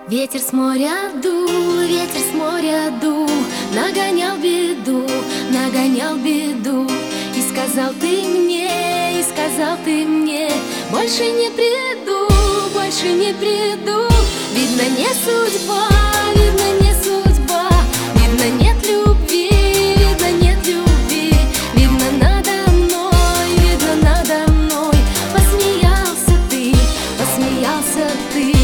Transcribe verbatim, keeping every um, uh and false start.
Ветер с моря дул, ветер с моря дул, нагонял беду, нагонял беду. И сказал ты мне, и сказал ты мне, больше не приду, больше не приду. Видно, не судьба, видно, не судьба, видно, нет любви, видно, нет любви. Видно, надо мной, видно, надо мной посмеялся ты, посмеялся ты.